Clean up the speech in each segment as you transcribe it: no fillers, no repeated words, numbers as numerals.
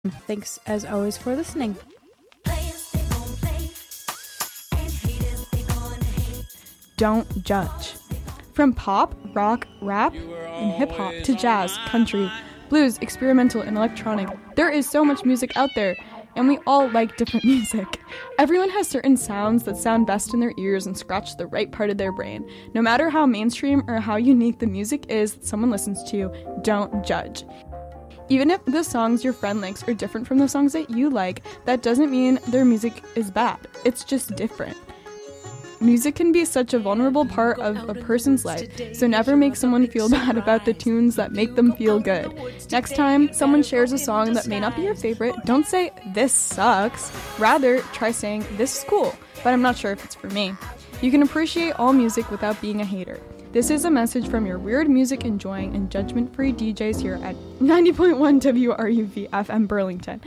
Thanks as always for listening. Don't judge. From pop, rock, rap, and hip-hop to jazz, country, blues, experimental, and electronic, there is so much music out there, and we all like different music. Everyone has certain sounds that sound best in their ears and scratch the right part of their brain. No matter how mainstream or how unique the music is that someone listens to, don't judge. Even if the songs your friend likes are different from the songs that you like, that doesn't mean their music is bad. It's just different. Music can be such a vulnerable part of a person's life, so never make someone feel bad about the tunes that make them feel good. Next time someone shares a song that may not be your favorite, don't say, "This sucks." Rather, try saying, "This is cool, but I'm not sure if it's for me." You can appreciate all music without being a hater. This is a message from your weird music enjoying and judgment-free DJs here at 90.1 WRUV FM Burlington.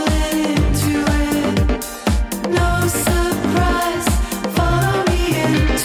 No surprise, follow me into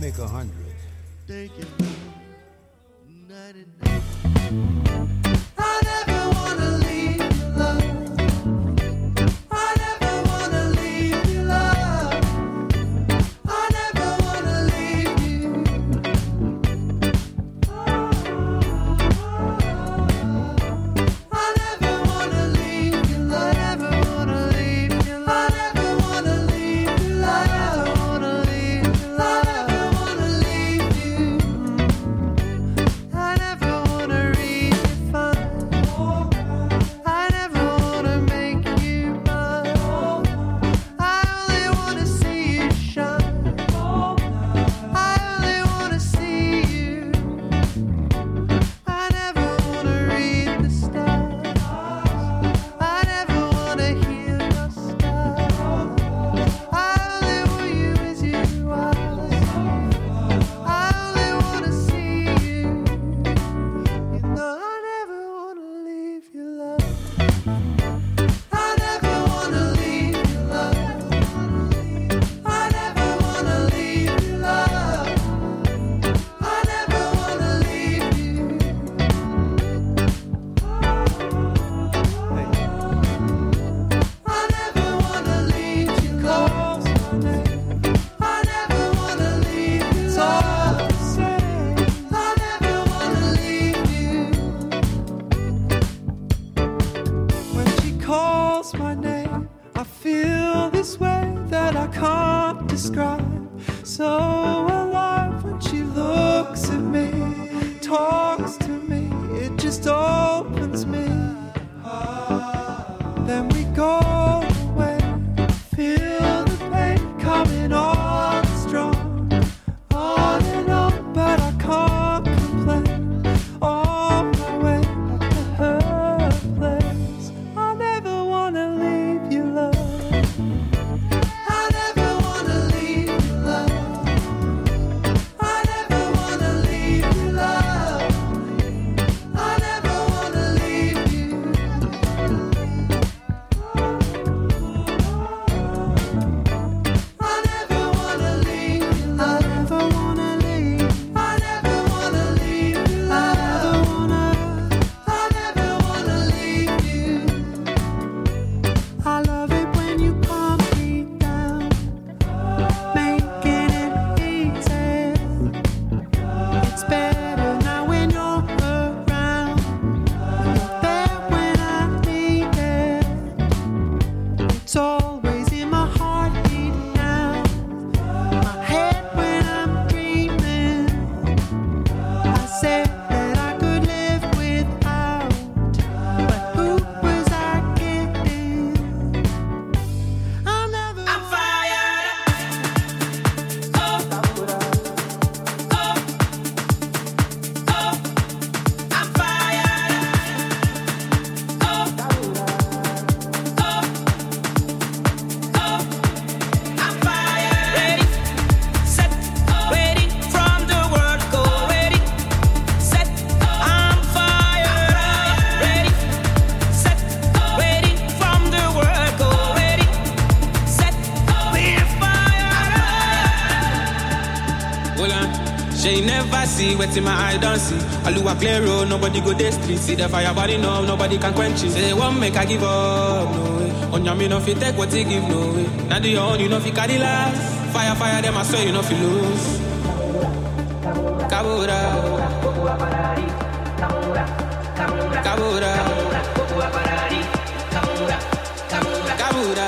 make 100. Thank you. 99. I never wanna leave you, love. I never wanna leave you, love. I never wanna leave you. I never wanna leave you, love. I never wanna leave you, love. I never wanna leave you, love. I never wanna leave you, love. I never wanna leave you. I never wanna redefine. I never wanna make you mine. I only wanna see you shine. I only wanna see you. I never wanna read the stars. I never wanna hear your scars. I only want you as you are. I only wanna see you. You know I never wanna leave you, love. I never wanna leave you, love. I never wanna leave you, love. I never wanna leave you. I never wanna leave you, cause I never wanna leave you, love. I never wanna leave you. When she calls my name, I feel this way that I can't describe. So alive when she looks at me, talks to me, it just opens me. Then we go away, feel the pain coming on strong, on and on, but I can't complain. On my way back to her place, I never wanna leave you, love. I never wanna leave you, love. I never wanna leave you, love. I never wanna leave you. I never wanna leave you, love. I never wanna leave. I never wanna leave you, love. I never wanna leave you. I love it when you calm me down, making it easy. It's better now when you're around. You're there when I need it. It's always in my heartbeat now. My head when I'm dreaming. I said that I could live without, but who was I kidding? I'm fired up. I'm fired up. I'm fired. Ready, set, waiting from the world go. Ready, set, I'm fired up. Ready, set, waiting from the world go. Ready, set, we're fired up. Hold on. She never see what's in my eye don't see. Aluwa clear road, nobody go this street. See the fire body no, nobody can quench it. Say one make I give up, no way. On your me no fit take what they give, no way. Now the own you know fi carry last. Fire, fire them I swear you know fi lose. Kabura, kabura, kabura.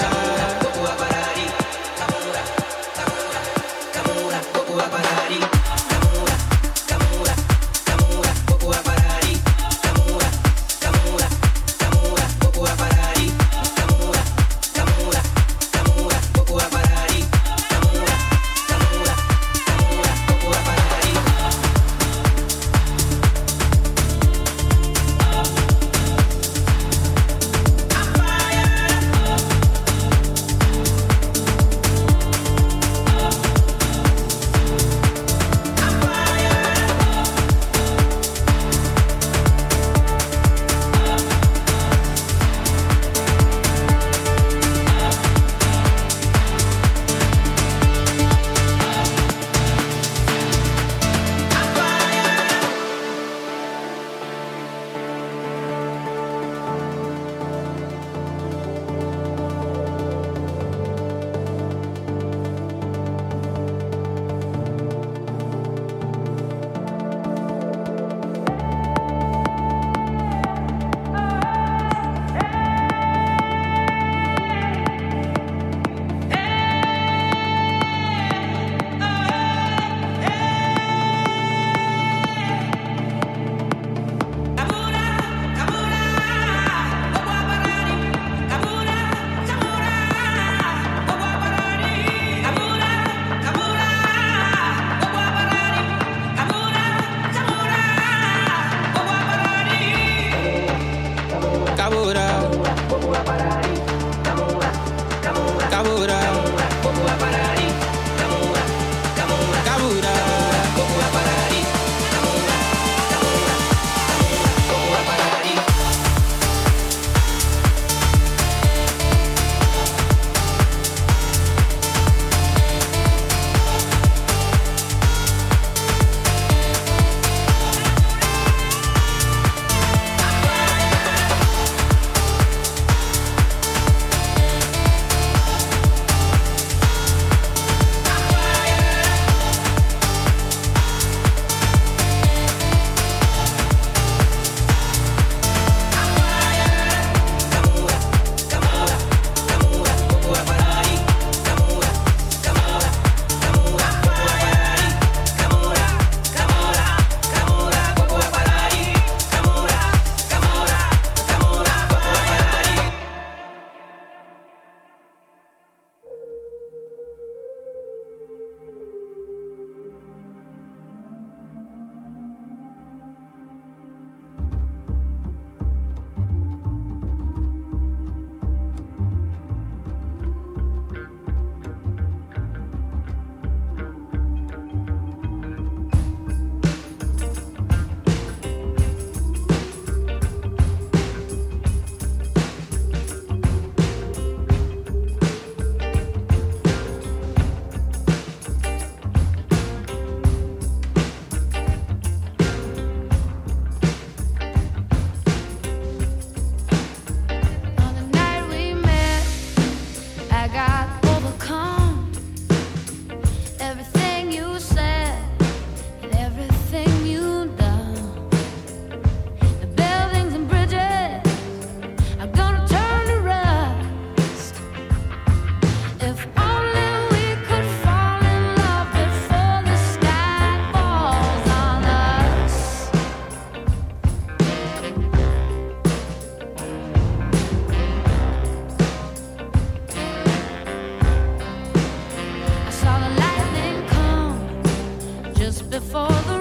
just before the